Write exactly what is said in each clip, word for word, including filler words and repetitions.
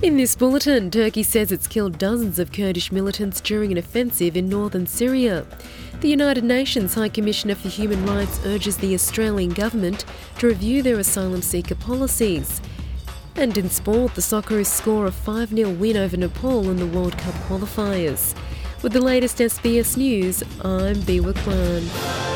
In this bulletin, Turkey says it's killed dozens of Kurdish militants during an offensive in northern Syria. The United Nations High Commissioner for Human Rights urges the Australian government to review their asylum seeker policies. And in sport, the Socceroos score a five nil win over Nepal in the World Cup qualifiers. With the latest S B S News, I'm Biwa Kwan.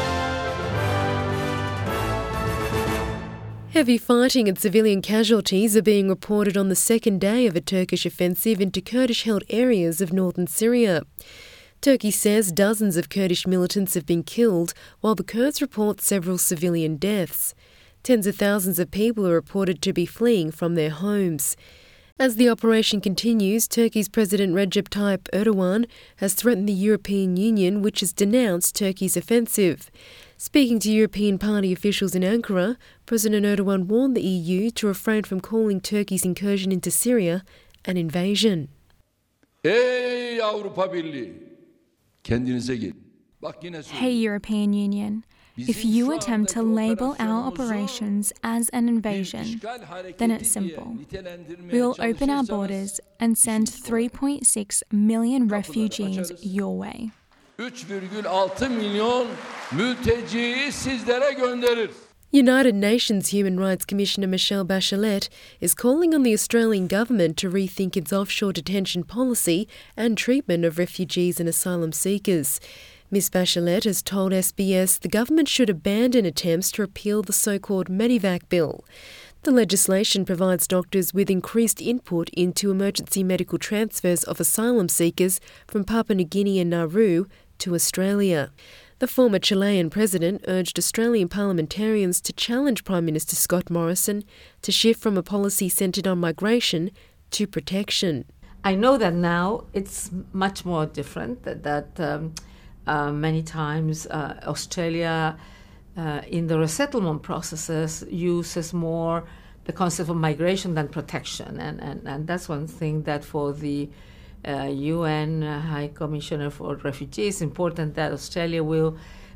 Heavy fighting and civilian casualties are being reported on the second day of a Turkish offensive into Kurdish-held areas of northern Syria. Turkey says dozens of Kurdish militants have been killed, while the Kurds report several civilian deaths. Tens of thousands of people are reported to be fleeing from their homes. As the operation continues, Turkey's President Recep Tayyip Erdogan has threatened the European Union, which has denounced Turkey's offensive. Speaking to European Party officials in Ankara, President Erdogan warned the E U to refrain from calling Turkey's incursion into Syria an invasion. Hey Avrupa Birliği, kendinize gelin. Hey European Union, if you attempt to label our operations as an invasion, then it's simple. We will open our borders and send three point six million refugees your way. üç virgül altı milyon mülteciyi sizlere gönderir. United Nations Human Rights Commissioner Michelle Bachelet is calling on the Australian government to rethink its offshore detention policy and treatment of refugees and asylum seekers. Miss Bachelet has told S B S the government should abandon attempts to repeal the so-called Medevac bill. The legislation provides doctors with increased input into emergency medical transfers of asylum seekers from Papua New Guinea and Nauru to Australia. The former Chilean president urged Australian parliamentarians to challenge Prime Minister Scott Morrison to shift from a policy centred on migration to protection. I know that now it's much more different, that, that um, uh, many times uh, Australia uh, in the resettlement processes uses more the concept of migration than protection. And, and, and that's one thing that for the Uh, U N uh, High Commissioner for Refugees, it's important that Australia will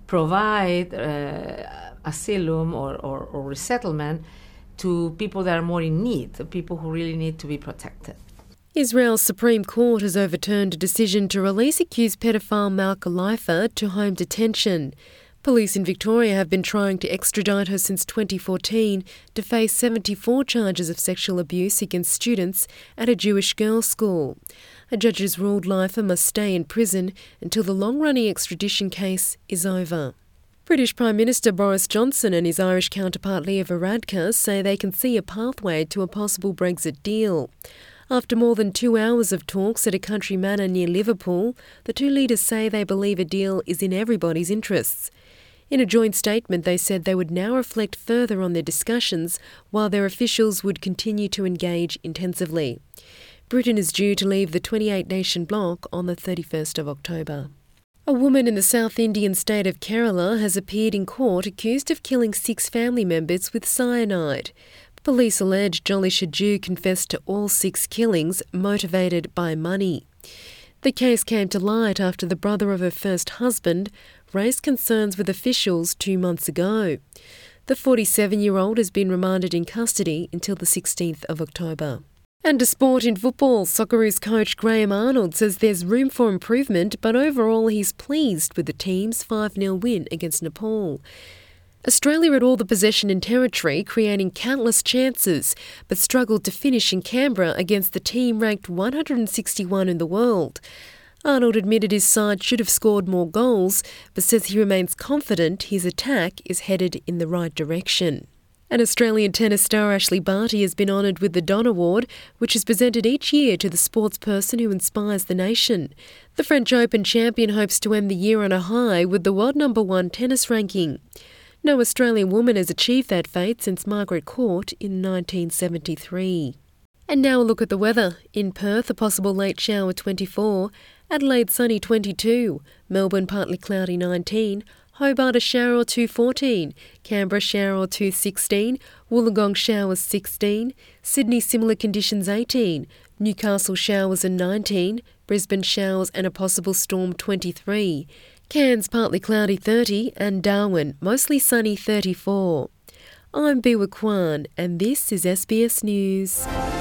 provide uh, asylum or, or, or resettlement to people that are more in need, the people who really need to be protected. Israel's Supreme Court has overturned a decision to release accused pedophile Malka Leifer to home detention. Police in Victoria have been trying to extradite her since twenty fourteen to face seventy-four charges of sexual abuse against students at a Jewish girls' school. A judge has ruled Leifer must stay in prison until the long-running extradition case is over. British Prime Minister Boris Johnson and his Irish counterpart Leo Varadkar say they can see a pathway to a possible Brexit deal. After more than two hours of talks at a country manor near Liverpool, the two leaders say they believe a deal is in everybody's interests. In a joint statement, they said they would now reflect further on their discussions while their officials would continue to engage intensively. Britain is due to leave the twenty-eight nation bloc on the thirty-first of October. A woman in the South Indian state of Kerala has appeared in court accused of killing six family members with cyanide. Police allege Jolly Shaju confessed to all six killings motivated by money. The case came to light after the brother of her first husband raised concerns with officials two months ago. The forty-seven-year-old has been remanded in custody until the sixteenth of October. And to sport in football, Socceroos coach Graham Arnold says there's room for improvement, but overall he's pleased with the team's five nil win against Nepal. Australia had all the possession and territory, creating countless chances, but struggled to finish in Canberra against the team ranked one hundred sixty-one in the world. Arnold admitted his side should have scored more goals, but says he remains confident his attack is headed in the right direction. And Australian tennis star Ashley Barty has been honoured with the Don Award, which is presented each year to the sportsperson who inspires the nation. The French Open champion hopes to end the year on a high with the world number one tennis ranking. No Australian woman has achieved that feat since Margaret Court in nineteen seventy-three. And now a look at the weather. In Perth, a possible late shower twenty-four, Adelaide sunny twenty-two, Melbourne partly cloudy nineteen, Hobart a shower or two fourteen, Canberra shower or two sixteen, Wollongong showers sixteen, Sydney similar conditions eighteen, Newcastle showers and nineteen, Brisbane showers and a possible storm twenty-three, Cairns partly cloudy thirty and Darwin mostly sunny thirty-four. I'm Biwa Kwan and this is S B S News.